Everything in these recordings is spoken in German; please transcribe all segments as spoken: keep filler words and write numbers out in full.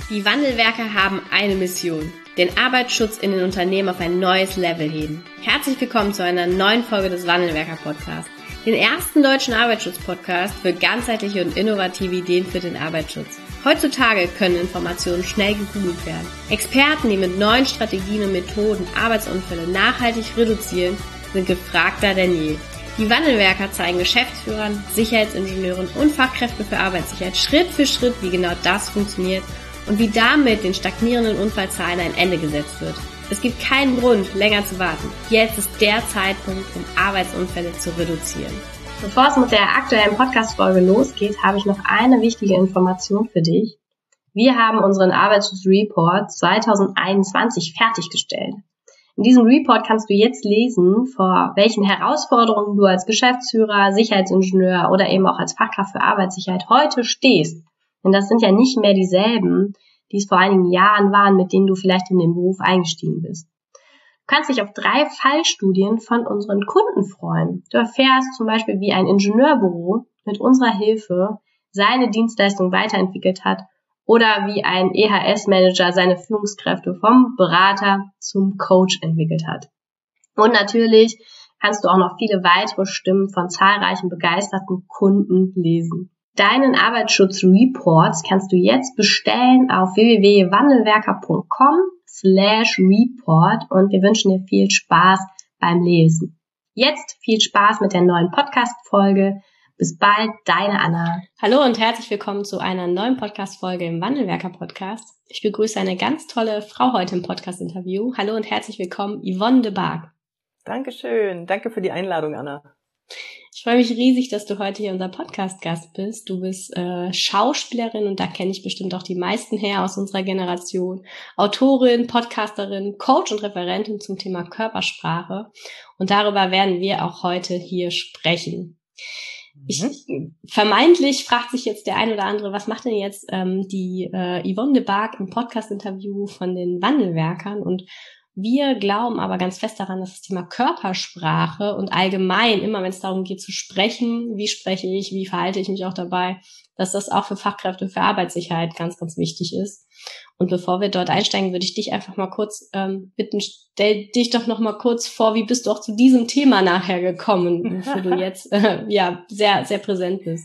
Die Wandelwerker haben eine Mission: den Arbeitsschutz in den Unternehmen auf ein neues Level heben. Herzlich willkommen zu einer neuen Folge des Wandelwerker-Podcasts, den ersten deutschen Arbeitsschutz-Podcast für ganzheitliche und innovative Ideen für den Arbeitsschutz. Heutzutage können Informationen schnell gegoogelt werden. Experten, die mit neuen Strategien und Methoden Arbeitsunfälle nachhaltig reduzieren, sind gefragter denn je. Die Wandelwerker zeigen Geschäftsführern, Sicherheitsingenieuren und Fachkräften für Arbeitssicherheit Schritt für Schritt, wie genau das funktioniert und wie damit den stagnierenden Unfallzahlen ein Ende gesetzt wird. Es gibt keinen Grund, länger zu warten. Jetzt ist der Zeitpunkt, um Arbeitsunfälle zu reduzieren. Bevor es mit der aktuellen Podcast-Folge losgeht, habe ich noch eine wichtige Information für dich. Wir haben unseren Arbeitsschutzreport zwanzig einundzwanzig fertiggestellt. In diesem Report kannst du jetzt lesen, vor welchen Herausforderungen du als Geschäftsführer, Sicherheitsingenieur oder eben auch als Fachkraft für Arbeitssicherheit heute stehst. Denn das sind ja nicht mehr dieselben, die es vor einigen Jahren waren, mit denen du vielleicht in den Beruf eingestiegen bist. Du kannst dich auf drei Fallstudien von unseren Kunden freuen. Du erfährst zum Beispiel, wie ein Ingenieurbüro mit unserer Hilfe seine Dienstleistung weiterentwickelt hat oder wie ein E H S-Manager seine Führungskräfte vom Berater zum Coach entwickelt hat. Und natürlich kannst du auch noch viele weitere Stimmen von zahlreichen begeisterten Kunden lesen. Deinen Arbeitsschutzreports kannst du jetzt bestellen auf w w w punkt wandelwerker punkt com slash report und wir wünschen dir viel Spaß beim Lesen. Jetzt viel Spaß mit der neuen Podcast-Folge. Bis bald, deine Anna. Hallo und herzlich willkommen zu einer neuen Podcast-Folge im Wandelwerker-Podcast. Ich begrüße eine ganz tolle Frau heute im Podcast-Interview. Hallo und herzlich willkommen, Yvonne de Barg. Dankeschön. Danke für die Einladung, Anna. Ich freue mich riesig, dass du heute hier unser Podcast-Gast bist. Du bist äh, Schauspielerin und da kenne ich bestimmt auch die meisten her aus unserer Generation. Autorin, Podcasterin, Coach und Referentin zum Thema Körpersprache. Und darüber werden wir auch heute hier sprechen. Ich, vermeintlich fragt sich jetzt der ein oder andere, was macht denn jetzt ähm, die äh, Yvonne de Barg im Podcast-Interview von den Wandelwerkern? Und wir glauben aber ganz fest daran, dass das Thema Körpersprache und allgemein, immer wenn es darum geht zu sprechen, wie spreche ich, wie verhalte ich mich auch dabei, dass das auch für Fachkräfte für Arbeitssicherheit ganz, ganz wichtig ist. Und bevor wir dort einsteigen, würde ich dich einfach mal kurz ähm, bitten, stell dich doch noch mal kurz vor, wie bist du auch zu diesem Thema nachher gekommen, wofür du jetzt äh, ja sehr, sehr präsent bist.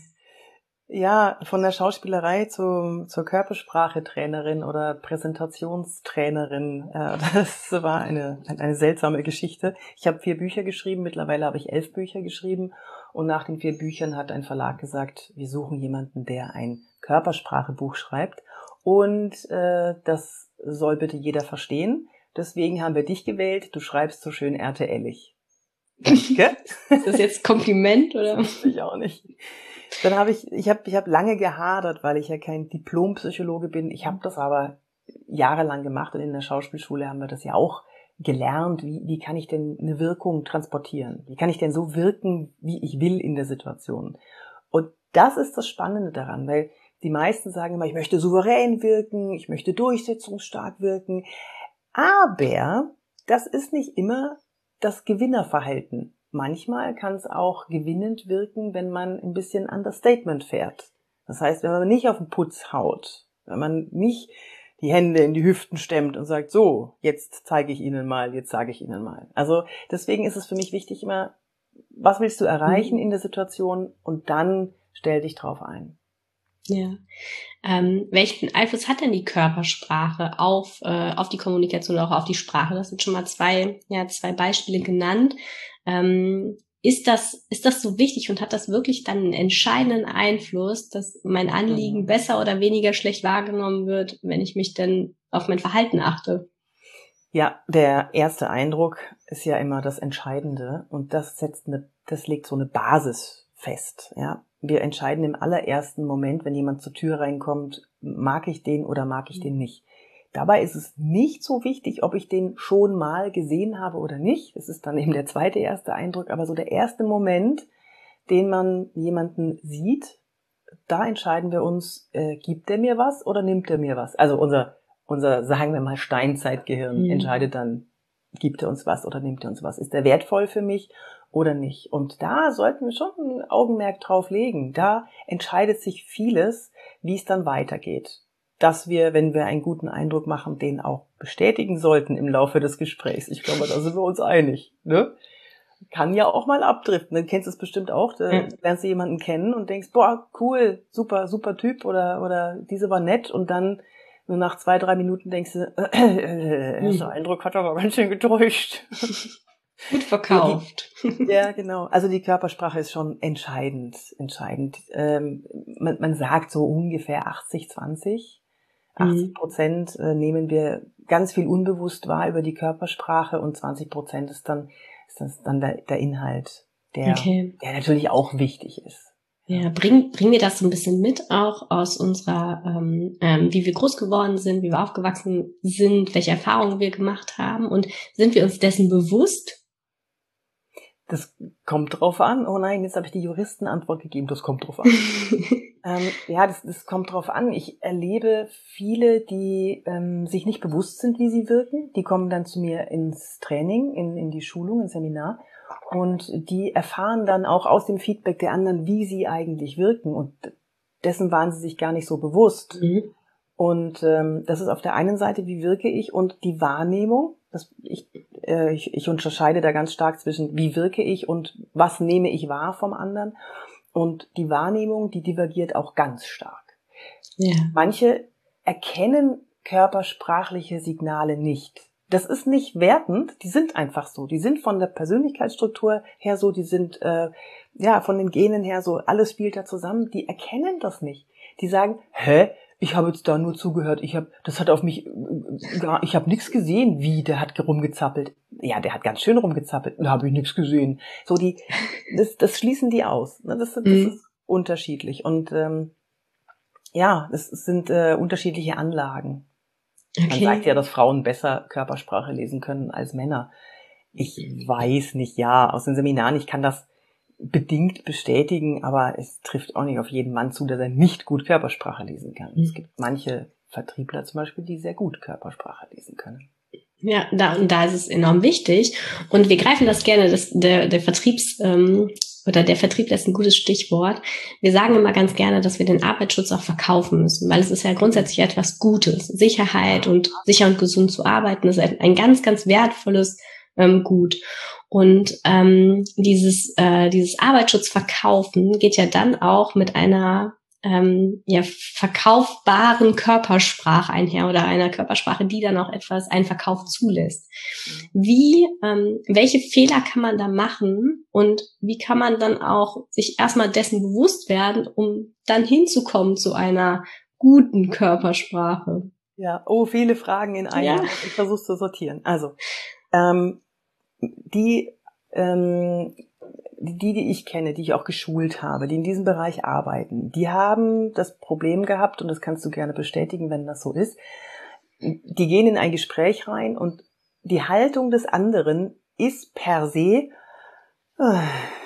Ja, von der Schauspielerei zu, zur Körpersprache-Trainerin oder Präsentationstrainerin. Äh, das war eine, eine seltsame Geschichte. Ich habe vier Bücher geschrieben, mittlerweile habe ich elf Bücher geschrieben. Und nach den vier Büchern hat ein Verlag gesagt, wir suchen jemanden, der ein Körpersprache-Buch schreibt. Und äh, das soll bitte jeder verstehen. Deswegen haben wir dich gewählt. Du schreibst so schön R T L-ig. Danke. Ist das jetzt Kompliment, oder? Das weiß ich auch nicht. Dann habe ich, ich habe ich hab lange gehadert, weil ich ja kein Diplompsychologe bin. Ich habe das aber jahrelang gemacht und in der Schauspielschule haben wir das ja auch gelernt. Wie, wie kann ich denn eine Wirkung transportieren? Wie kann ich denn so wirken, wie ich will in der Situation? Und das ist das Spannende daran, weil die meisten sagen immer, ich möchte souverän wirken, ich möchte durchsetzungsstark wirken. Aber das ist nicht immer das Gewinnerverhalten. Manchmal kann es auch gewinnend wirken, wenn man ein bisschen Understatement fährt. Das heißt, wenn man nicht auf den Putz haut, wenn man nicht die Hände in die Hüften stemmt und sagt, so, jetzt zeige ich Ihnen mal, jetzt sage ich Ihnen mal. Also deswegen ist es für mich wichtig immer, was willst du erreichen in der Situation und dann stell dich drauf ein. Ja. Ähm, welchen Einfluss hat denn die Körpersprache auf äh, auf die Kommunikation oder auch auf die Sprache? Das sind schon mal zwei ja zwei Beispiele genannt. Ähm, ist das ist das so wichtig und hat das wirklich dann einen entscheidenden Einfluss, dass mein Anliegen mhm. besser oder weniger schlecht wahrgenommen wird, wenn ich mich denn auf mein Verhalten achte? Ja, der erste Eindruck ist ja immer das Entscheidende und das setzt eine, das legt so eine Basis fest, ja. Wir entscheiden im allerersten Moment, wenn jemand zur Tür reinkommt, mag ich den oder mag ich den nicht. Dabei ist es nicht so wichtig, ob ich den schon mal gesehen habe oder nicht. Das ist dann eben der zweite erste Eindruck. Aber so der erste Moment, den man jemanden sieht, da entscheiden wir uns, äh, gibt der mir was oder nimmt er mir was? Also unser, unser, sagen wir mal, Steinzeitgehirn mhm. entscheidet dann, gibt er uns was oder nimmt er uns was? Ist der wertvoll für mich oder nicht? Und da sollten wir schon ein Augenmerk drauf legen. Da entscheidet sich vieles, wie es dann weitergeht. dass wir, wenn wir einen guten Eindruck machen, den auch bestätigen sollten im Laufe des Gesprächs. Ich glaube, da sind wir uns einig, ne? Kann ja auch mal abdriften. Du kennst es bestimmt auch. Da Ja. lernst du jemanden kennen und denkst, boah, cool, super, super Typ oder oder diese war nett und dann nur nach zwei, drei Minuten denkst du, äh, äh, der erste Eindruck hat aber ganz schön getäuscht. Gut verkauft. Ja, genau. Also die Körpersprache ist schon entscheidend, entscheidend. Ähm, man, man sagt so ungefähr achtzig zwanzig. achtzig Prozent äh, nehmen wir ganz viel unbewusst wahr über die Körpersprache und zwanzig Prozent ist dann, ist das dann der, der Inhalt, der, Okay. der natürlich auch wichtig ist. Ja, bring, bring mir das so ein bisschen mit, auch aus unserer, ähm, ähm, wie wir groß geworden sind, wie wir aufgewachsen sind, welche Erfahrungen wir gemacht haben und sind wir uns dessen bewusst? Das kommt drauf an. Oh nein, jetzt habe ich die Juristenantwort gegeben. Das kommt drauf an. ähm, ja, das, das kommt drauf an. Ich erlebe viele, die ähm, sich nicht bewusst sind, wie sie wirken. Die kommen dann zu mir ins Training, in, in die Schulung, ins Seminar. Und die erfahren dann auch aus dem Feedback der anderen, wie sie eigentlich wirken. Und dessen waren sie sich gar nicht so bewusst. Mhm. Und ähm, das ist auf der einen Seite, wie wirke ich, und die Wahrnehmung. Das, ich, äh, ich, ich unterscheide da ganz stark zwischen, wie wirke ich und was nehme ich wahr vom anderen. Und die Wahrnehmung, die divergiert auch ganz stark. Ja. Manche erkennen körpersprachliche Signale nicht. Das ist nicht wertend, die sind einfach so. Die sind von der Persönlichkeitsstruktur her so, die sind äh, ja von den Genen her so, alles spielt da zusammen. Die erkennen das nicht. Die sagen, hä? Ich habe jetzt da nur zugehört, ich habe, das hat auf mich, gar, ich habe nichts gesehen, wie, der hat rumgezappelt. Ja, der hat ganz schön rumgezappelt, da habe ich nichts gesehen. So, die, das, das schließen die aus. Das, das Mhm. ist unterschiedlich. Und ähm, ja, es sind äh, unterschiedliche Anlagen. Man Okay. sagt ja, dass Frauen besser Körpersprache lesen können als Männer. Ich weiß nicht, ja, aus den Seminaren, ich kann das bedingt bestätigen, aber es trifft auch nicht auf jeden Mann zu, dass er nicht gut Körpersprache lesen kann. Mhm. Es gibt manche Vertriebler zum Beispiel, die sehr gut Körpersprache lesen können. Ja, da, und da ist es enorm wichtig. Und wir greifen das gerne, das, der, der Vertriebs, ähm, oder der Vertrieb ist ein gutes Stichwort. Wir sagen immer ganz gerne, dass wir den Arbeitsschutz auch verkaufen müssen, weil es ist ja grundsätzlich etwas Gutes. Sicherheit und sicher und gesund zu arbeiten ist ein ganz, ganz wertvolles ähm, Gut. Und ähm, dieses, äh, dieses Arbeitsschutzverkaufen geht ja dann auch mit einer ähm, ja, verkaufbaren Körpersprache einher oder einer Körpersprache, die dann auch etwas, einen Verkauf zulässt. Wie, ähm, welche Fehler kann man da machen und wie kann man dann auch sich erstmal dessen bewusst werden, um dann hinzukommen zu einer guten Körpersprache? Ja, oh, viele Fragen in einer. Ja. Ich versuche zu sortieren. Also, ähm, die, ähm, die, die ich kenne, die ich auch geschult habe, die in diesem Bereich arbeiten, die haben das Problem gehabt, und das kannst du gerne bestätigen, wenn das so ist, die gehen in ein Gespräch rein und die Haltung des anderen ist per se, äh,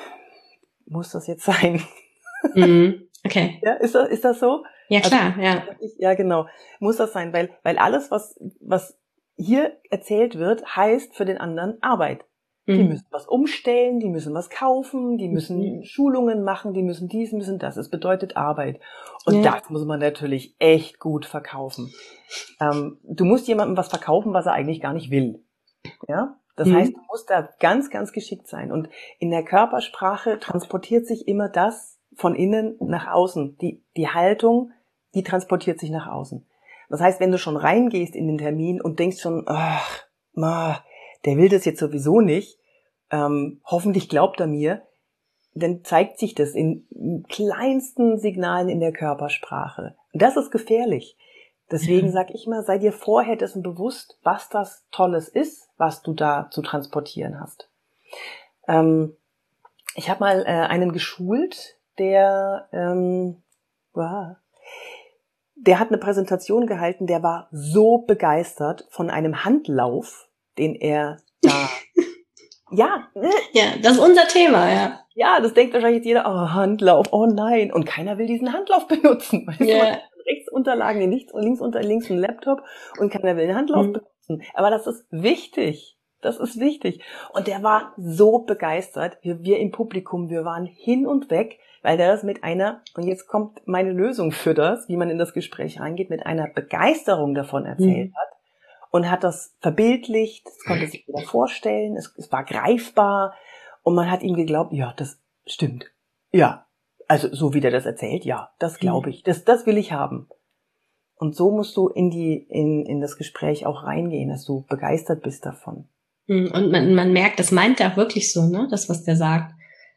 muss das jetzt sein? Mhm. Okay. Ja, ist das, ist das so? Ja, klar, also, ja. Ich, ja, genau. Muss das sein, weil, weil alles, was, was hier erzählt wird, heißt für den anderen Arbeit. Die Mhm. müssen was umstellen, die müssen was kaufen, die müssen Mhm. Schulungen machen, die müssen dies, müssen das. Es bedeutet Arbeit. Und Ja. das muss man natürlich echt gut verkaufen. Ähm, du musst jemandem was verkaufen, was er eigentlich gar nicht will. Ja? Das Mhm. heißt, du musst da ganz, ganz geschickt sein. Und in der Körpersprache transportiert sich immer das von innen nach außen. Die, die Haltung, die transportiert sich nach außen. Das heißt, wenn du schon reingehst in den Termin und denkst schon, ach, ma, der will das jetzt sowieso nicht, ähm, hoffentlich glaubt er mir, dann zeigt sich das in kleinsten Signalen in der Körpersprache. Und das ist gefährlich. Deswegen Ja. sage ich mal, sei dir vorher dessen bewusst, was das Tolles ist, was du da zu transportieren hast. Ähm, ich habe mal äh, einen geschult, der, ähm, wow, der hat eine Präsentation gehalten, der war so begeistert von einem Handlauf, den er da, ja, ne, Ja, das ist unser Thema, ja. ja, das denkt wahrscheinlich jetzt jeder, oh, Handlauf, oh nein, und keiner will diesen Handlauf benutzen. Weißt du, man Ja. hat rechts Unterlagen, links, links unter links ein Laptop und keiner will den Handlauf Mhm. benutzen. Aber das ist wichtig. Das ist wichtig. Und der war so begeistert. Wir, wir im Publikum, wir waren hin und weg. weil der das mit einer, und jetzt kommt meine Lösung für das, wie man in das Gespräch reingeht, mit einer Begeisterung davon erzählt mhm. hat und hat das verbildlicht, das konnte sich wieder vorstellen, es, es war greifbar und man hat ihm geglaubt, ja, das stimmt, ja, also so wie der das erzählt, ja, das glaube ich, das, das will ich haben. Und so musst du in die in in das Gespräch auch reingehen, dass du begeistert bist davon. Und man man merkt, das meint er auch wirklich so, ne? Das, was der sagt.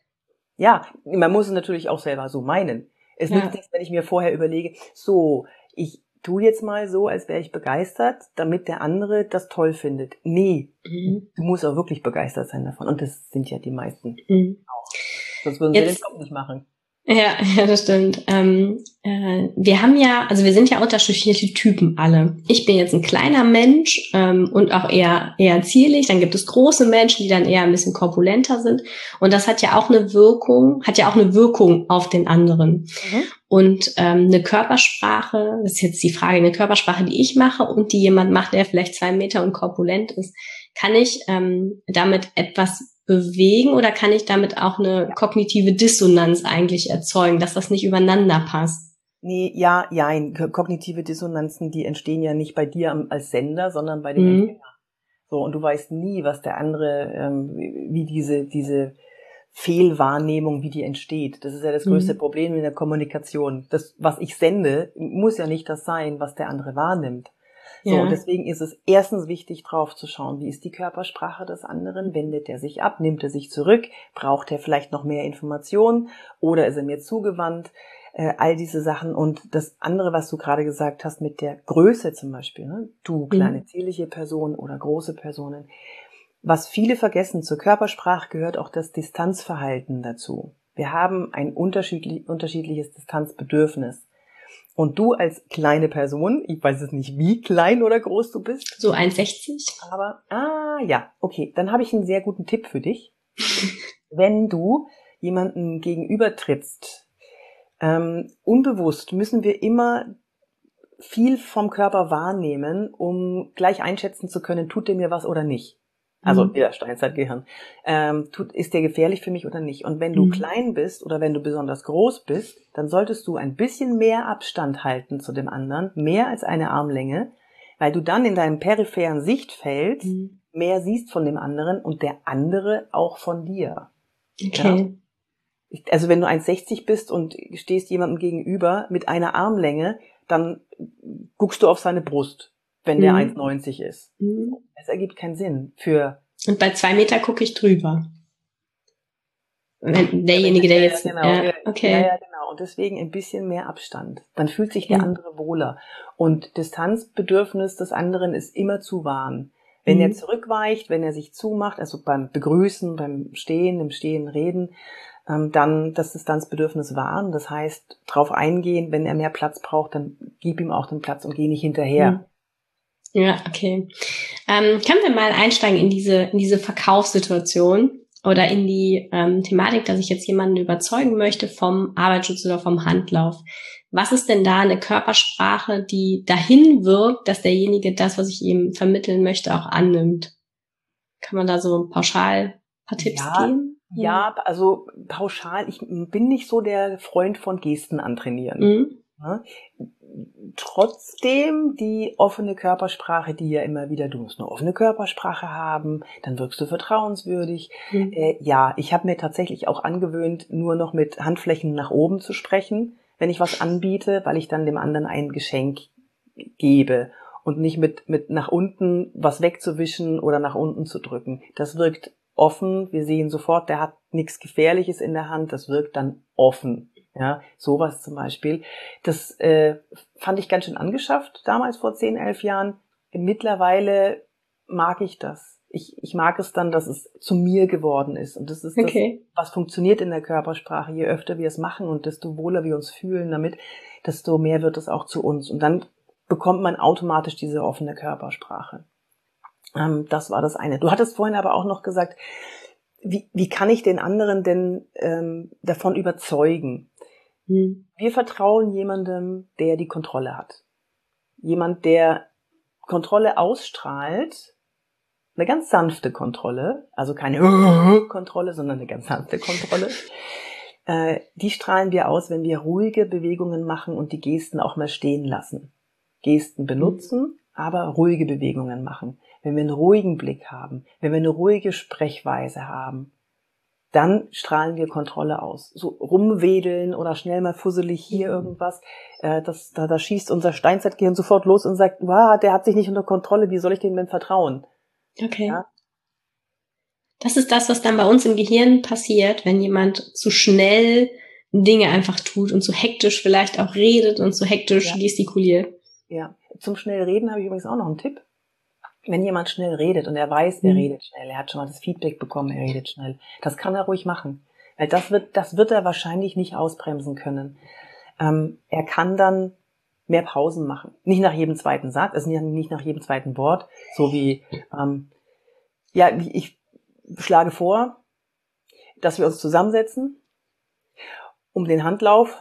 Ja, man muss es natürlich auch selber so meinen. Es ja. nützt nichts, wenn ich mir vorher überlege, so, ich tue jetzt mal so, als wäre ich begeistert, damit der andere das toll findet. Nee, mhm. du musst auch wirklich begeistert sein davon. Und das sind ja die meisten mhm. auch. Sonst würden wir den Job nicht machen. Ja, ja, das stimmt. Ähm, äh, wir haben ja, also wir sind ja unterschiedliche Typen alle. Ich bin jetzt ein kleiner Mensch ähm, und auch eher eher zierlich. Dann gibt es große Menschen, die dann eher ein bisschen korpulenter sind. Und das hat ja auch eine Wirkung, hat ja auch eine Wirkung auf den anderen. Mhm. Und ähm, eine Körpersprache, das ist jetzt die Frage, eine Körpersprache, die ich mache und die jemand macht, der vielleicht zwei Meter und korpulent ist, kann ich ähm, damit etwas bewegen oder kann ich damit auch eine kognitive Dissonanz eigentlich erzeugen, dass das nicht übereinander passt? Nee, ja, ja, kognitive Dissonanzen, die entstehen ja nicht bei dir als Sender, sondern bei dem mhm. Empfänger. So, und du weißt nie, was der andere, ähm, wie diese, diese Fehlwahrnehmung, wie die entsteht. Das ist ja das größte mhm. Problem in der Kommunikation. Das, was ich sende, muss ja nicht das sein, was der andere wahrnimmt. So, ja. Und deswegen ist es erstens wichtig, drauf zu schauen, wie ist die Körpersprache des anderen, wendet er sich ab, nimmt er sich zurück, braucht er vielleicht noch mehr Informationen oder ist er mir zugewandt, äh, all diese Sachen. Und das andere, was du gerade gesagt hast mit der Größe zum Beispiel, ne? Du, kleine mhm. zierliche Person oder große Personen, was viele vergessen, zur Körpersprache gehört auch das Distanzverhalten dazu. Wir haben ein unterschiedlich, unterschiedliches Distanzbedürfnis. Und du als kleine Person, ich weiß es nicht, wie klein oder groß du bist. So eins Komma sechzig. Aber, ah ja, okay, dann habe ich einen sehr guten Tipp für dich. Wenn du jemanden gegenüber trittst, ähm, unbewusst müssen wir immer viel vom Körper wahrnehmen, um gleich einschätzen zu können, tut der mir was oder nicht. Also mhm. wieder Steinzeitgehirn. Ähm, tut, ist der gefährlich für mich oder nicht? Und wenn du mhm. klein bist oder wenn du besonders groß bist, dann solltest du ein bisschen mehr Abstand halten zu dem anderen, mehr als eine Armlänge, weil du dann in deinem peripheren Sichtfeld mhm. mehr siehst von dem anderen und der andere auch von dir. Okay. Ja? Also wenn du eins Komma sechzig bist und stehst jemandem gegenüber mit einer Armlänge, dann guckst du auf seine Brust, wenn der mhm. eins Komma neunzig ist. Mhm. Es ergibt keinen Sinn für... Und bei zwei Meter gucke ich drüber. Wenn derjenige, der jetzt... Ja, genau, ja, okay. ja, ja, genau. Und deswegen ein bisschen mehr Abstand. Dann fühlt sich der mhm. andere wohler. Und Distanzbedürfnis des anderen ist immer zu wahren. Wenn mhm. er zurückweicht, wenn er sich zumacht, also beim Begrüßen, beim Stehen, im Stehen reden, ähm, dann das Distanzbedürfnis wahren. Das heißt, drauf eingehen, wenn er mehr Platz braucht, dann gib ihm auch den Platz und geh nicht hinterher. Mhm. Ja, okay. Ähm, können wir mal einsteigen in diese in diese Verkaufssituation oder in die ähm, Thematik, dass ich jetzt jemanden überzeugen möchte vom Arbeitsschutz oder vom Handlauf. Was ist denn da eine Körpersprache, die dahin wirkt, dass derjenige das, was ich ihm vermitteln möchte, auch annimmt? Kann man da so pauschal ein paar Tipps ja, geben? Ja, also pauschal, ich bin nicht so der Freund von Gesten antrainieren. Mhm. Ja? Trotzdem die offene Körpersprache, die ja immer wieder, du musst eine offene Körpersprache haben, dann wirkst du vertrauenswürdig. Mhm. Äh, ja, ich habe mir tatsächlich auch angewöhnt, nur noch mit Handflächen nach oben zu sprechen, wenn ich was anbiete, weil ich dann dem anderen ein Geschenk gebe und nicht mit mit nach unten was wegzuwischen oder nach unten zu drücken. Das wirkt offen, wir sehen sofort, der hat nichts Gefährliches in der Hand, das wirkt dann offen. Ja, sowas zum Beispiel. Das äh, fand ich ganz schön angeschafft, damals vor zehn, elf Jahren. Mittlerweile mag ich das. Ich, ich mag es dann, dass es zu mir geworden ist. Und das ist okay. das, was funktioniert in der Körpersprache. Je öfter wir es machen und desto wohler wir uns fühlen damit, desto mehr wird es auch zu uns. Und dann bekommt man automatisch diese offene Körpersprache. Ähm, das war das eine. Du hattest vorhin aber auch noch gesagt, wie, wie kann ich den anderen denn ähm, davon überzeugen? Hm. Wir vertrauen jemandem, der die Kontrolle hat. Jemand, der Kontrolle ausstrahlt, eine ganz sanfte Kontrolle, also keine Kontrolle, sondern eine ganz sanfte Kontrolle, äh, die strahlen wir aus, wenn wir ruhige Bewegungen machen und die Gesten auch mal stehen lassen. Gesten benutzen, aber ruhige Bewegungen machen. Wenn wir einen ruhigen Blick haben, wenn wir eine ruhige Sprechweise haben, dann strahlen wir Kontrolle aus. So rumwedeln oder schnell mal fusselig hier irgendwas, äh, das, da, da schießt unser Steinzeitgehirn sofort los und sagt, wow, der hat sich nicht unter Kontrolle, wie soll ich dem denn vertrauen? Okay. Ja? Das ist das, was dann bei uns im Gehirn passiert, wenn jemand zu schnell Dinge einfach tut und zu hektisch vielleicht auch redet und zu hektisch ja. gestikuliert. Ja, zum schnell reden habe ich übrigens auch noch einen Tipp. Wenn jemand schnell redet und er weiß, er mhm. redet schnell, er hat schon mal das Feedback bekommen, er redet schnell, das kann er ruhig machen. Weil das wird, das wird er wahrscheinlich nicht ausbremsen können. Ähm, er kann dann mehr Pausen machen. Nicht nach jedem zweiten Satz, also nicht nach jedem zweiten Wort, so wie, ähm, ja, ich schlage vor, dass wir uns zusammensetzen, um den Handlauf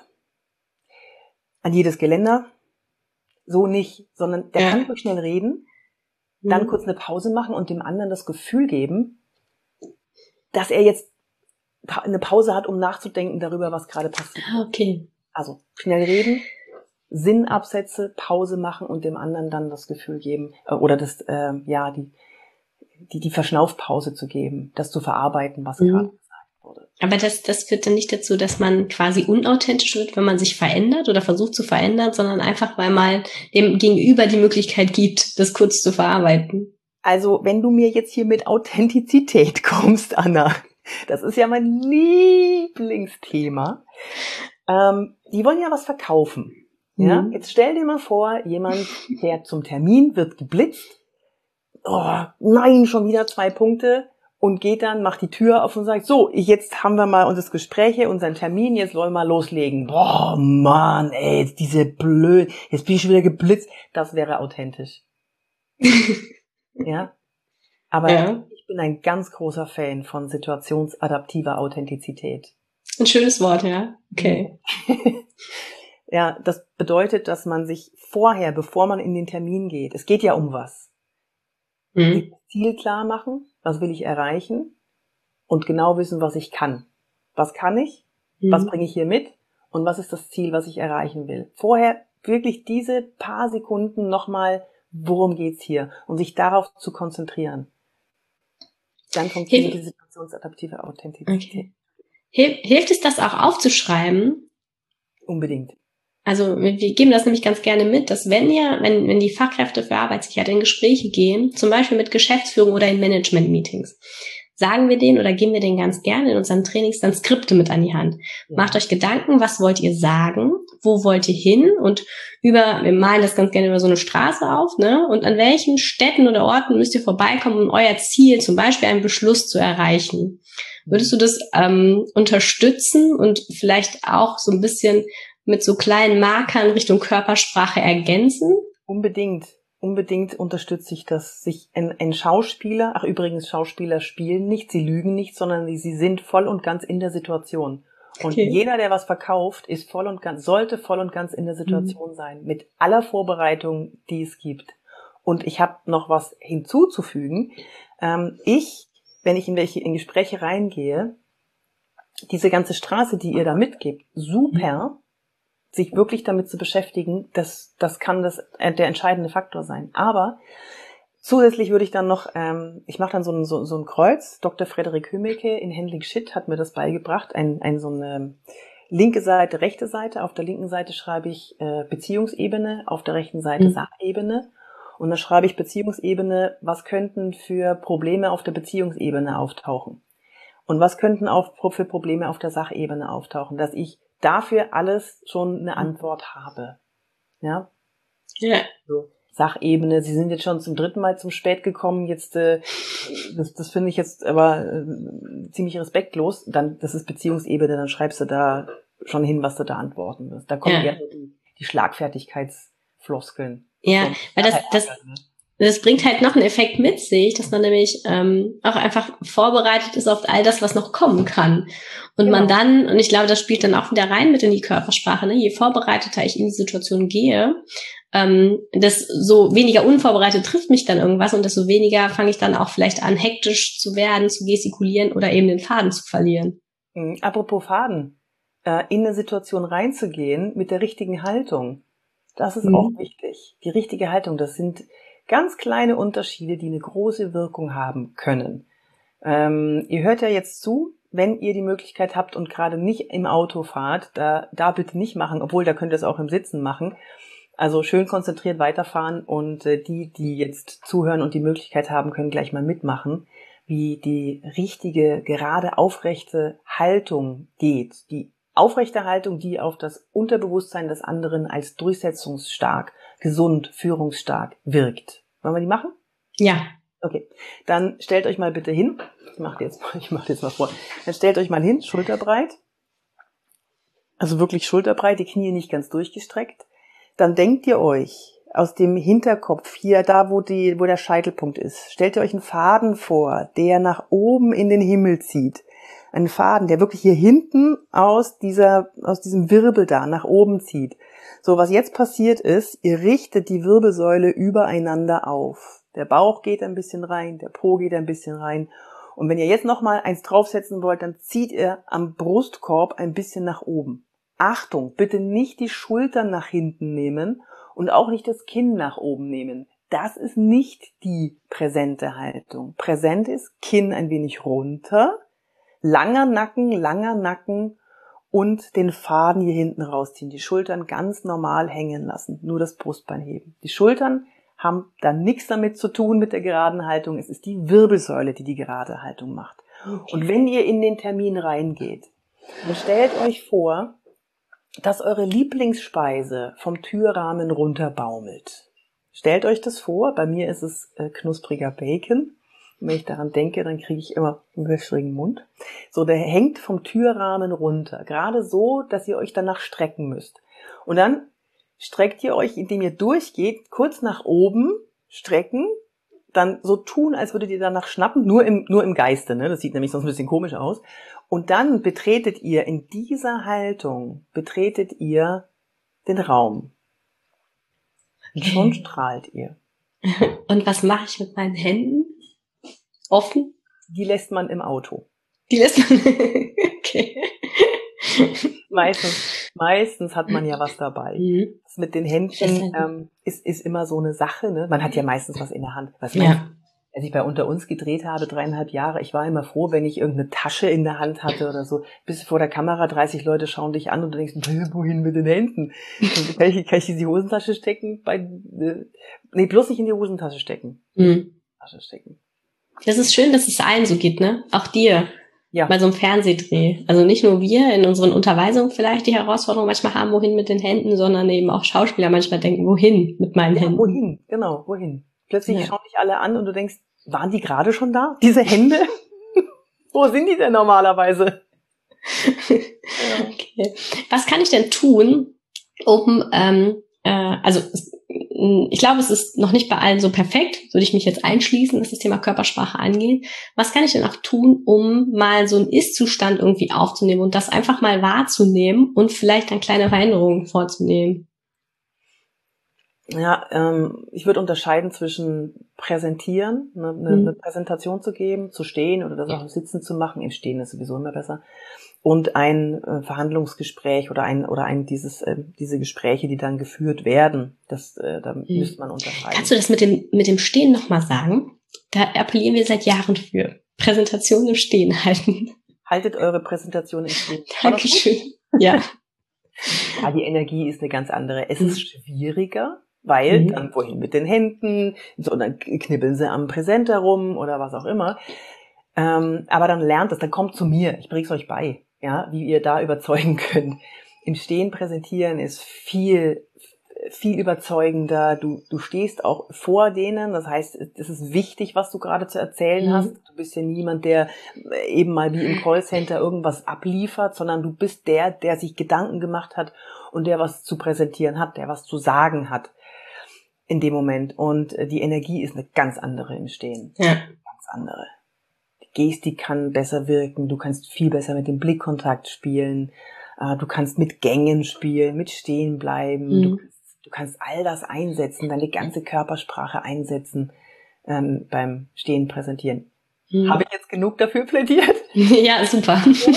an jedes Geländer, so nicht, sondern der ja. kann ruhig schnell reden, dann mhm. kurz eine Pause machen und dem anderen das Gefühl geben, dass er jetzt eine Pause hat, um nachzudenken darüber, was gerade passiert. Ah, okay. Also schnell reden, Sinnabsätze, Pause machen und dem anderen dann das Gefühl geben, äh, oder das, äh, ja, die, die, die Verschnaufpause zu geben, das zu verarbeiten, was mhm. gerade gesagt wurde. Aber das, das führt dann nicht dazu, dass man quasi unauthentisch wird, wenn man sich verändert oder versucht zu verändern, sondern einfach, weil man dem Gegenüber die Möglichkeit gibt, das kurz zu verarbeiten. Also, wenn du mir jetzt hier mit Authentizität kommst, Anna, das ist ja mein Lieblingsthema. Ähm, die wollen ja was verkaufen. Ja? Mhm. Jetzt stell dir mal vor, jemand fährt zum Termin, wird geblitzt. Oh, nein, schon wieder zwei Punkte. Und geht dann, macht die Tür auf und sagt, so, jetzt haben wir mal unser Gespräch hier, unseren Termin, jetzt wollen wir mal loslegen. Boah, Mann, ey, jetzt diese blöd, jetzt bin ich schon wieder geblitzt. Das wäre authentisch. Ja? Aber ja. ich bin ein ganz großer Fan von situationsadaptiver Authentizität. Ein schönes Wort, ja. Okay. Ja, das bedeutet, dass man sich vorher, bevor man in den Termin geht, es geht ja um was, mhm. das Ziel klar machen, was will ich erreichen und genau wissen, was ich kann. Was kann ich? Mhm. Was bringe ich hier mit? Und was ist das Ziel, was ich erreichen will? Vorher wirklich diese paar Sekunden nochmal, worum geht's hier? Und sich darauf zu konzentrieren. Dann funktioniert die situationsadaptive Authentizität. Okay. Hilft es, das auch aufzuschreiben? Unbedingt. Also wir geben das nämlich ganz gerne mit, dass wenn ihr, wenn, wenn die Fachkräfte für Arbeitssicherheit in Gespräche gehen, zum Beispiel mit Geschäftsführung oder in Management-Meetings, sagen wir denen oder geben wir denen ganz gerne in unseren Trainings dann Skripte mit an die Hand. Ja. Macht euch Gedanken, was wollt ihr sagen, wo wollt ihr hin und über, wir malen das ganz gerne über so eine Straße auf, ne? Und an welchen Städten oder Orten müsst ihr vorbeikommen, um euer Ziel, zum Beispiel einen Beschluss zu erreichen. Würdest du das ähm, unterstützen und vielleicht auch so ein bisschen mit so kleinen Markern Richtung Körpersprache ergänzen? Unbedingt, unbedingt unterstütze ich das. Sich ein, ein Schauspieler, ach übrigens, Schauspieler spielen nicht, sie lügen nicht, sondern sie, sie sind voll und ganz in der Situation. Und okay. jeder, der was verkauft, ist voll und ganz, sollte voll und ganz in der Situation mhm. sein, mit aller Vorbereitung, die es gibt. Und ich habe noch was hinzuzufügen. Ähm, ich, wenn ich in welche in Gespräche reingehe, diese ganze Straße, die ihr da mitgebt, super. Mhm. sich wirklich damit zu beschäftigen, das, das kann das, äh, der entscheidende Faktor sein. Aber zusätzlich würde ich dann noch, ähm, ich mache dann so ein, so, so ein Kreuz. Doktor Frederik Hümmeke in Handling Shit hat mir das beigebracht. Ein, ein so eine linke Seite, rechte Seite. Auf der linken Seite schreibe ich äh, Beziehungsebene, auf der rechten Seite mhm. Sachebene. Und dann schreibe ich Beziehungsebene, was könnten für Probleme auf der Beziehungsebene auftauchen? Und was könnten auch für Probleme auf der Sachebene auftauchen? Dass ich dafür alles schon eine Antwort habe. Ja? Ja. So, Sachebene, Sie sind jetzt schon zum dritten Mal zum Spät gekommen, jetzt, äh, das, das finde ich jetzt aber äh, ziemlich respektlos. Dann, das ist Beziehungsebene, dann schreibst du da schon hin, was du da antworten wirst. Da kommen ja die, die Schlagfertigkeitsfloskeln. Ja, weil das, das, das bringt halt noch einen Effekt mit sich, dass man nämlich ähm, auch einfach vorbereitet ist auf all das, was noch kommen kann. Und genau. man dann, und ich glaube, das spielt dann auch wieder rein mit in die Körpersprache, ne? Je vorbereiteter ich in die Situation gehe, ähm, desto weniger unvorbereitet trifft mich dann irgendwas und desto weniger fange ich dann auch vielleicht an, hektisch zu werden, zu gestikulieren oder eben den Faden zu verlieren. Mhm. Apropos Faden. äh, in eine Situation reinzugehen mit der richtigen Haltung. Das ist Mhm. auch wichtig. Die richtige Haltung, das sind ganz kleine Unterschiede, die eine große Wirkung haben können. Ähm, ihr hört ja jetzt zu, wenn ihr die Möglichkeit habt und gerade nicht im Auto fahrt, da, da bitte nicht machen, obwohl da könnt ihr es auch im Sitzen machen. Also schön konzentriert weiterfahren und äh, die, die jetzt zuhören und die Möglichkeit haben, können gleich mal mitmachen, wie die richtige, gerade aufrechte Haltung geht. Die aufrechte Haltung, die auf das Unterbewusstsein des anderen als durchsetzungsstark, gesund, führungsstark wirkt. Wollen wir die machen? Ja. Okay, dann stellt euch mal bitte hin. Ich mache jetzt mal, ich mache jetzt mal vor. Dann stellt euch mal hin, schulterbreit. Also wirklich schulterbreit, die Knie nicht ganz durchgestreckt. Dann denkt ihr euch aus dem Hinterkopf, hier da, wo die, wo der Scheitelpunkt ist, stellt ihr euch einen Faden vor, der nach oben in den Himmel zieht. Einen Faden, der wirklich hier hinten aus dieser, aus diesem Wirbel da nach oben zieht. So, was jetzt passiert ist, ihr richtet die Wirbelsäule übereinander auf. Der Bauch geht ein bisschen rein, der Po geht ein bisschen rein. Und wenn ihr jetzt nochmal eins draufsetzen wollt, dann zieht ihr am Brustkorb ein bisschen nach oben. Achtung, bitte nicht die Schultern nach hinten nehmen und auch nicht das Kinn nach oben nehmen. Das ist nicht die präsente Haltung. Präsent ist Kinn ein wenig runter, langer Nacken, langer Nacken und den Faden hier hinten rausziehen. Die Schultern ganz normal hängen lassen, nur das Brustbein heben. Die Schultern haben dann nichts damit zu tun mit der geraden Haltung. Es ist die Wirbelsäule, die die gerade Haltung macht. Okay. Und wenn ihr in den Termin reingeht, dann stellt euch vor, dass eure Lieblingsspeise vom Türrahmen runterbaumelt. Stellt euch das vor, bei mir ist es äh, knuspriger Bacon. Und wenn ich daran denke, dann kriege ich immer einen wässrigen Mund. So, der hängt vom Türrahmen runter. Gerade so, dass ihr euch danach strecken müsst. Und dann streckt ihr euch, indem ihr durchgeht, kurz nach oben strecken, dann so tun, als würdet ihr danach schnappen, nur im, nur im Geiste, ne? Das sieht nämlich sonst ein bisschen komisch aus. Und dann betretet ihr in dieser Haltung, betretet ihr den Raum. Und schon strahlt ihr. Und was mache ich mit meinen Händen? Offen? Die lässt man im Auto. Die lässt man, okay. Meistens, meistens hat man ja was dabei. Mhm. Das mit den Händen ähm, ist, ist immer so eine Sache, ne? Man hat ja meistens was in der Hand. Was ja. Man, als ich bei Unter uns gedreht habe, dreieinhalb Jahre, ich war immer froh, wenn ich irgendeine Tasche in der Hand hatte oder so. Bis vor der Kamera, dreißig Leute schauen dich an und du denkst, wohin mit den Händen? Kann ich, kann ich die Hosentasche stecken? Bei, äh, nee, bloß nicht in die Hosentasche stecken. Mhm. Tasche stecken. Das ist schön, dass es allen so geht, ne? Auch dir. Ja. Bei so einem Fernsehdreh. Also nicht nur wir in unseren Unterweisungen vielleicht die Herausforderung manchmal haben, wohin mit den Händen, sondern eben auch Schauspieler manchmal denken, wohin mit meinen ja, Händen. Wohin, genau, wohin. Plötzlich ja. schauen dich alle an und du denkst, waren die gerade schon da? Diese Hände? Wo sind die denn normalerweise? ja. Okay. Was kann ich denn tun, um, ähm, äh, also ich glaube, es ist noch nicht bei allen so perfekt, würde ich mich jetzt einschließen, was das Thema Körpersprache angeht. Was kann ich denn auch tun, um mal so einen Ist-Zustand irgendwie aufzunehmen und das einfach mal wahrzunehmen und vielleicht dann kleine Veränderungen vorzunehmen? Ja, ähm, ich würde unterscheiden zwischen präsentieren, ne, eine, mhm. eine Präsentation zu geben, zu stehen oder das auch im Sitzen zu machen. Im Stehen ist sowieso immer besser. Und ein äh, Verhandlungsgespräch oder ein oder ein dieses äh, diese Gespräche, die dann geführt werden, das äh, da mhm. müsste man unterscheiden. Kannst du das mit dem mit dem Stehen nochmal sagen? Da appellieren wir seit Jahren für. Präsentation im Stehen halten. Haltet eure Präsentation im Stehen. Dankeschön. Ja. Ja, die Energie ist eine ganz andere. Es mhm. ist schwieriger, weil mhm. dann wohin mit den Händen, so dann knibbeln sie am Präsenter rum oder was auch immer. Ähm, aber dann lernt es, dann kommt zu mir. Ich bring's euch bei. Ja, wie ihr da überzeugen könnt. Im Stehen präsentieren ist viel, viel überzeugender. Du, du stehst auch vor denen. Das heißt, es ist wichtig, was du gerade zu erzählen mhm. hast. Du bist ja niemand, der eben mal wie im Callcenter irgendwas abliefert, sondern du bist der, der sich Gedanken gemacht hat und der was zu präsentieren hat, der was zu sagen hat in dem Moment. Und die Energie ist eine ganz andere im Stehen. Ja. Ganz andere. Gestik kann besser wirken, du kannst viel besser mit dem Blickkontakt spielen, äh, du kannst mit Gängen spielen, mit Stehen bleiben, mhm. du, du kannst all das einsetzen, deine ganze Körpersprache einsetzen ähm, beim Stehen präsentieren. Mhm. Habe ich jetzt genug dafür plädiert? Ja, super.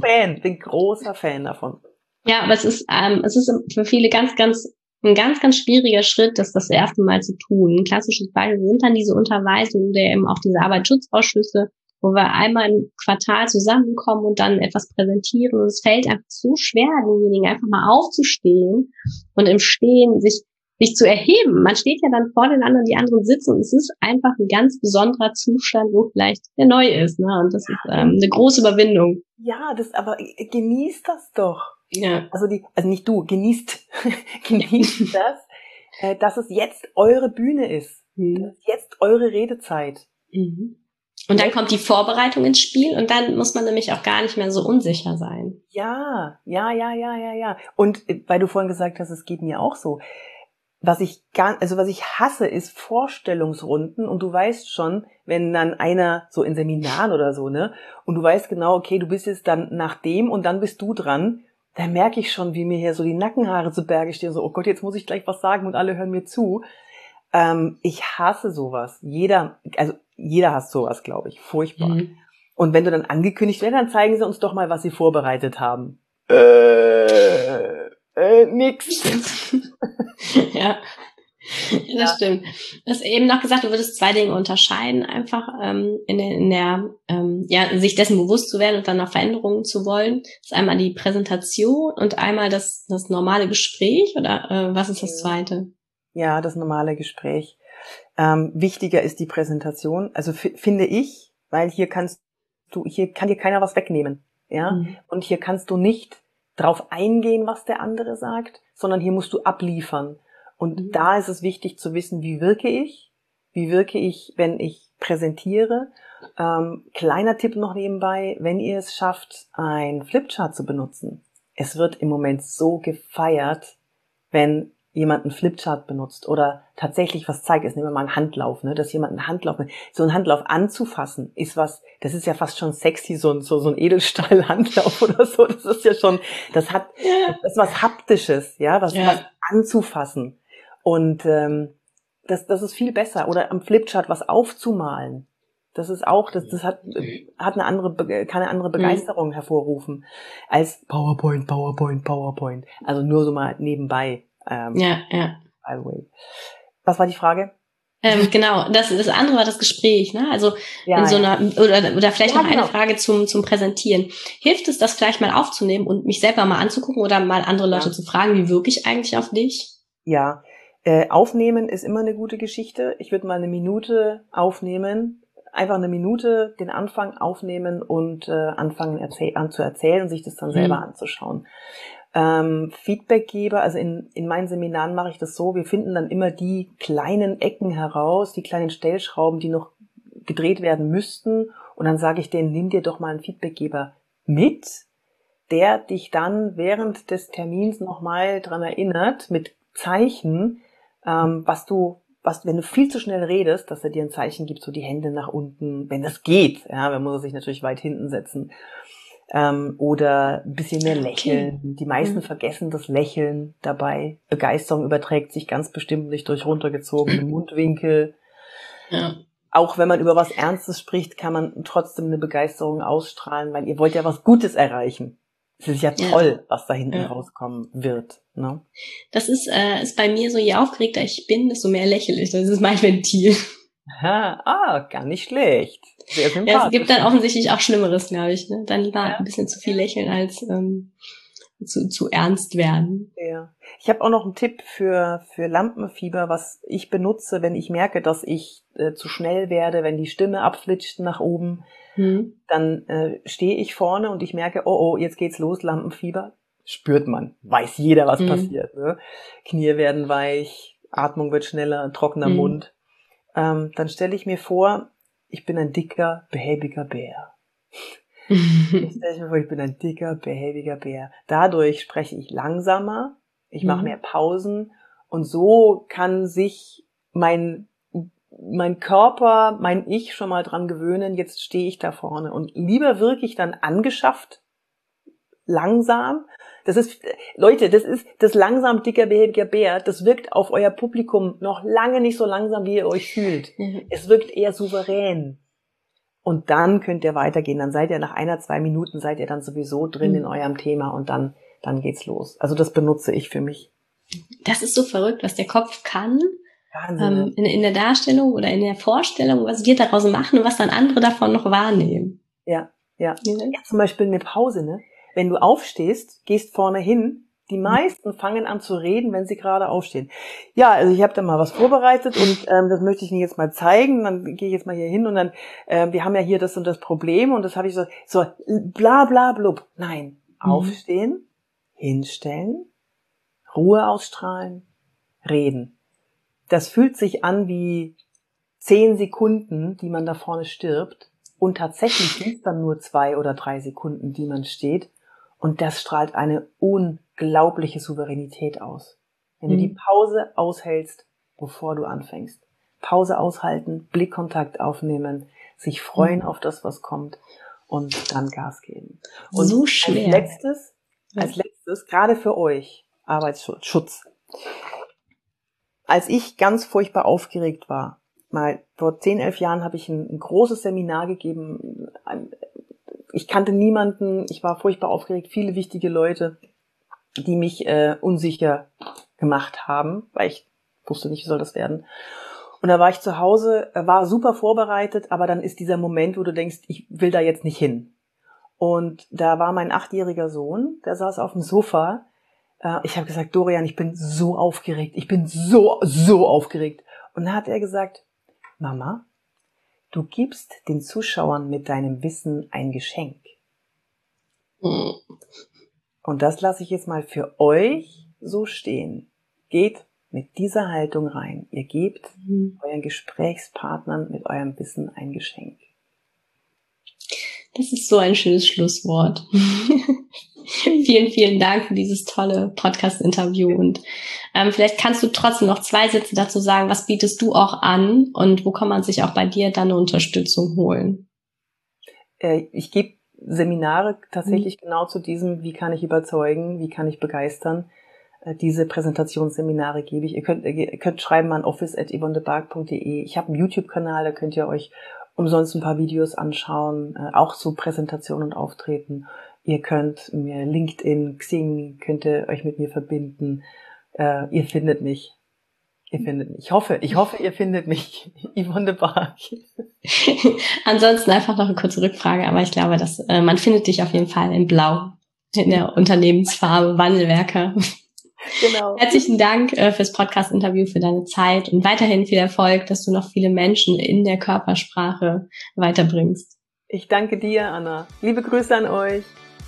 Fan, bin großer Fan davon. Ja, aber es ist, ähm, es ist für viele ganz, ganz, ein ganz, ganz schwieriger Schritt, das das erste Mal zu tun. Ein klassisches Beispiel sind dann diese Unterweisungen, der eben auch diese Arbeitsschutzausschüsse, wo wir einmal im Quartal zusammenkommen und dann etwas präsentieren. Und es fällt einfach so schwer, denjenigen einfach mal aufzustehen und im Stehen sich sich zu erheben. Man steht ja dann vor den anderen, die anderen sitzen und es ist einfach ein ganz besonderer Zustand, wo vielleicht der neu ist, ne? Und das ist ähm, eine große Überwindung. Ja, das, aber genießt das doch. Ja. Also die, also nicht du, genießt, genießt das, äh, dass es jetzt eure Bühne ist. Mhm. Das ist jetzt eure Redezeit. Mhm. Und dann kommt die Vorbereitung ins Spiel und dann muss man nämlich auch gar nicht mehr so unsicher sein. Ja, ja, ja, ja, ja, ja. Und äh, weil du vorhin gesagt hast, es geht mir auch so. Was ich gar, also was ich hasse, ist Vorstellungsrunden und du weißt schon, wenn dann einer so in Seminaren oder so, ne, und du weißt genau, okay, du bist jetzt dann nach dem und dann bist du dran, da merke ich schon, wie mir hier so die Nackenhaare zu Berge stehen, so, oh Gott, jetzt muss ich gleich was sagen und alle hören mir zu. Ähm, ich hasse sowas. Jeder, also jeder hasst sowas, glaube ich, furchtbar. Mhm. Und wenn du dann angekündigt wirst, dann zeigen sie uns doch mal, was sie vorbereitet haben. Äh... Äh, nix. Ja, das ja. Stimmt. Du hast eben noch gesagt, du würdest zwei Dinge unterscheiden, einfach ähm, in der, in der ähm, ja, sich dessen bewusst zu werden und dann noch Veränderungen zu wollen. Das ist einmal die Präsentation und einmal das, das normale Gespräch, oder äh, was ist das zweite? Ja, das normale Gespräch. Ähm, wichtiger ist die Präsentation, also f- finde ich, weil hier kannst du, hier kann dir keiner was wegnehmen, ja, mhm. Und hier kannst du nicht drauf eingehen, was der andere sagt, sondern hier musst du abliefern. Und mhm. da ist es wichtig zu wissen, wie wirke ich, wie wirke ich, wenn ich präsentiere. Ähm, kleiner Tipp noch nebenbei, wenn ihr es schafft, ein Flipchart zu benutzen. Es wird im Moment so gefeiert, wenn jemand einen Flipchart benutzt oder tatsächlich was zeigt. Jetzt nehmen wir mal einen Handlauf, ne, dass jemand einen Handlauf, so einen Handlauf anzufassen, ist was, das ist ja fast schon sexy, so ein, so, so ein Edelstahl-Handlauf oder so, das ist ja schon, das hat, das ist was Haptisches, ja, was, ja. was anzufassen. Und, ähm, das, das ist viel besser. Oder am Flipchart was aufzumalen. Das ist auch, das, das hat, hat eine andere, kann eine andere Begeisterung mhm. hervorrufen als PowerPoint, PowerPoint, PowerPoint. Also nur so mal nebenbei. Ähm, ja, ja. By the way. Was war die Frage? Ähm, genau, das, das andere war das Gespräch, ne? Also ja, in so ja. einer, oder, oder vielleicht ja, noch genau. eine Frage zum, zum Präsentieren. Hilft es, das vielleicht mal aufzunehmen und mich selber mal anzugucken oder mal andere Leute ja. zu fragen, wie wirke ich eigentlich auf dich? Ja, äh, aufnehmen ist immer eine gute Geschichte. Ich würde mal eine Minute aufnehmen, einfach eine Minute den Anfang aufnehmen und äh, anfangen erzähl- an zu erzählen und sich das dann selber hm. anzuschauen. Ähm, Feedbackgeber, also in, in meinen Seminaren mache ich das so, wir finden dann immer die kleinen Ecken heraus, die kleinen Stellschrauben, die noch gedreht werden müssten, und dann sage ich denen, nimm dir doch mal einen Feedbackgeber mit, der dich dann während des Termins nochmal dran erinnert, mit Zeichen, ähm, was du, was, wenn du viel zu schnell redest, dass er dir ein Zeichen gibt, so die Hände nach unten, wenn das geht, ja, dann muss er sich natürlich weit hinten setzen. Ähm, oder ein bisschen mehr lächeln. Okay. Die meisten mhm. vergessen das Lächeln dabei. Begeisterung überträgt sich ganz bestimmt nicht durch runtergezogene Mundwinkel. Ja. Auch wenn man über was Ernstes spricht, kann man trotzdem eine Begeisterung ausstrahlen, weil ihr wollt ja was Gutes erreichen. Es ist ja toll, ja. was da hinten ja. rauskommen wird. Ne? Das ist, äh, ist bei mir so, je aufgeregter ich bin, desto mehr lächle ich. Das ist mein Ventil. Aha, ah, gar nicht schlecht. Sehr sympathisch. Ja, es gibt dann offensichtlich auch Schlimmeres, glaube ich. Ne? Dann lieber ja. ein bisschen zu viel lächeln, als ähm, zu, zu ernst werden. Ja. Ich habe auch noch einen Tipp für für Lampenfieber, was ich benutze, wenn ich merke, dass ich äh, zu schnell werde, wenn die Stimme abflitscht nach oben. Hm. Dann äh, stehe ich vorne und ich merke, oh, oh, jetzt geht's los, Lampenfieber. Spürt man, weiß jeder, was hm. passiert. Ne? Knie werden weich, Atmung wird schneller, trockener hm. Mund. Ähm, dann stelle ich mir vor, ich bin ein dicker, behäbiger Bär. Ich stelle mir vor, ich bin ein dicker, behäbiger Bär. Dadurch spreche ich langsamer, ich mache mhm. mehr Pausen und so kann sich mein mein Körper, mein Ich schon mal dran gewöhnen, jetzt stehe ich da vorne. Und lieber wirke ich dann angeschafft, langsam. Das ist, Leute, das ist das langsam dicker, behäbiger Bär, das wirkt auf euer Publikum noch lange nicht so langsam, wie ihr euch fühlt. Mhm. Es wirkt eher souverän. Und dann könnt ihr weitergehen. Dann seid ihr nach einer, zwei Minuten, seid ihr dann sowieso drin mhm. in eurem Thema und dann, dann geht's los. Also das benutze ich für mich. Das ist so verrückt, was der Kopf kann. Ähm, in, in der Darstellung oder in der Vorstellung, was wir daraus machen und was dann andere davon noch wahrnehmen. Ja, ja. ja. ja zum Beispiel eine Pause, ne? Wenn du aufstehst, gehst vorne hin, die meisten fangen an zu reden, wenn sie gerade aufstehen. Ja, also ich habe da mal was vorbereitet und ähm, das möchte ich Ihnen jetzt mal zeigen. Dann gehe ich jetzt mal hier hin und dann, äh, wir haben ja hier das und das Problem und das habe ich so, so bla bla blub. Nein, mhm. aufstehen, hinstellen, Ruhe ausstrahlen, reden. Das fühlt sich an wie zehn Sekunden, die man da vorne stirbt und tatsächlich sind es dann nur zwei oder drei Sekunden, die man steht und das strahlt eine unglaubliche Souveränität aus. Wenn mhm. du die Pause aushältst, bevor du anfängst. Pause aushalten, Blickkontakt aufnehmen, sich freuen mhm. auf das, was kommt und dann Gas geben. Und so schwer. Als letztes, als letztes, gerade für euch, Arbeitsschutz. Als ich ganz furchtbar aufgeregt war, mal vor zehn, elf Jahren habe ich ein, ein großes Seminar gegeben. Ich kannte niemanden, ich war furchtbar aufgeregt, viele wichtige Leute, die mich äh, unsicher gemacht haben, weil ich wusste nicht, wie soll das werden. Und da war ich zu Hause, war super vorbereitet, aber dann ist dieser Moment, wo du denkst, ich will da jetzt nicht hin. Und da war mein achtjähriger Sohn, der saß auf dem Sofa. Ich habe gesagt, Dorian, ich bin so aufgeregt, ich bin so, so aufgeregt. Und dann hat er gesagt, Mama, du gibst den Zuschauern mit deinem Wissen ein Geschenk. Mhm. Und das lasse ich jetzt mal für euch so stehen. Geht mit dieser Haltung rein. Ihr gebt mhm. euren Gesprächspartnern mit eurem Wissen ein Geschenk. Das ist so ein schönes Schlusswort. Vielen, vielen Dank für dieses tolle Podcast-Interview und ähm, vielleicht kannst du trotzdem noch zwei Sätze dazu sagen, was bietest du auch an und wo kann man sich auch bei dir dann eine Unterstützung holen? Äh, ich gebe Seminare tatsächlich mhm. genau zu diesem, wie kann ich überzeugen, wie kann ich begeistern. Äh, diese Präsentationsseminare gebe ich. Ihr könnt, ihr könnt schreiben an office at yvonne de barg punkt de. Ich habe einen YouTube-Kanal, da könnt ihr euch umsonst ein paar Videos anschauen, äh, auch zu Präsentationen und Auftreten. Ihr könnt mir LinkedIn, Xing, könnt ihr euch mit mir verbinden. Äh, ihr findet mich. Ihr findet mich. Ich hoffe, ich hoffe, ihr findet mich. Yvonne de Barg. Ansonsten einfach noch eine kurze Rückfrage, aber ich glaube, dass äh, man findet dich auf jeden Fall in Blau, in der Unternehmensfarbe Wandelwerker. Genau. Herzlichen Dank äh, fürs Podcast-Interview, für deine Zeit und weiterhin viel Erfolg, dass du noch viele Menschen in der Körpersprache weiterbringst. Ich danke dir, Anna. Liebe Grüße an euch.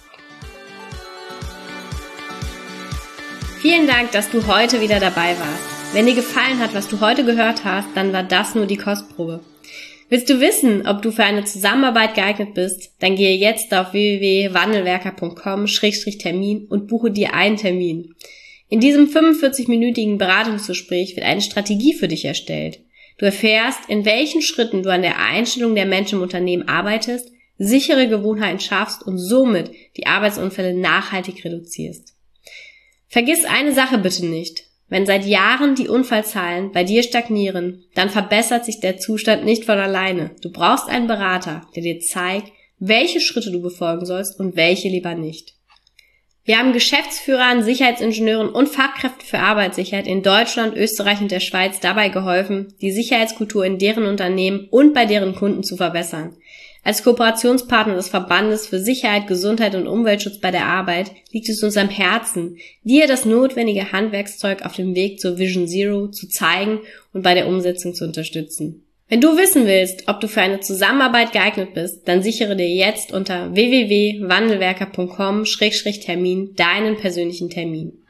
Vielen Dank, dass du heute wieder dabei warst. Wenn dir gefallen hat, was du heute gehört hast, dann war das nur die Kostprobe. Willst du wissen, ob du für eine Zusammenarbeit geeignet bist? Dann gehe jetzt auf w w w punkt wandelwerker punkt com Schrägstrich Termin und buche dir einen Termin. In diesem fünfundvierzig-minütigen Beratungsgespräch wird eine Strategie für dich erstellt. Du erfährst, in welchen Schritten du an der Einstellung der Menschen im Unternehmen arbeitest, sichere Gewohnheiten schaffst und somit die Arbeitsunfälle nachhaltig reduzierst. Vergiss eine Sache bitte nicht. Wenn seit Jahren die Unfallzahlen bei dir stagnieren, dann verbessert sich der Zustand nicht von alleine. Du brauchst einen Berater, der dir zeigt, welche Schritte du befolgen sollst und welche lieber nicht. Wir haben Geschäftsführern, Sicherheitsingenieuren und Fachkräften für Arbeitssicherheit in Deutschland, Österreich und der Schweiz dabei geholfen, die Sicherheitskultur in deren Unternehmen und bei deren Kunden zu verbessern. Als Kooperationspartner des Verbandes für Sicherheit, Gesundheit und Umweltschutz bei der Arbeit liegt es uns am Herzen, dir das notwendige Handwerkszeug auf dem Weg zur Vision Zero zu zeigen und bei der Umsetzung zu unterstützen. Wenn du wissen willst, ob du für eine Zusammenarbeit geeignet bist, dann sichere dir jetzt unter w w w punkt wandelwerker punkt com Schrägstrich Termin deinen persönlichen Termin.